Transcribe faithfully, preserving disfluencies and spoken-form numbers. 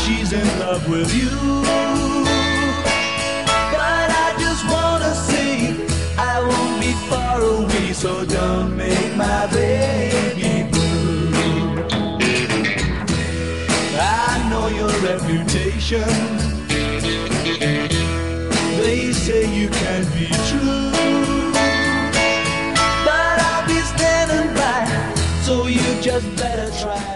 she's in love with you. But I just wanna say I won't be far away, so don't make my baby blue. I know your reputation, they say you can't be true, but I'll be standing by, so you just better try.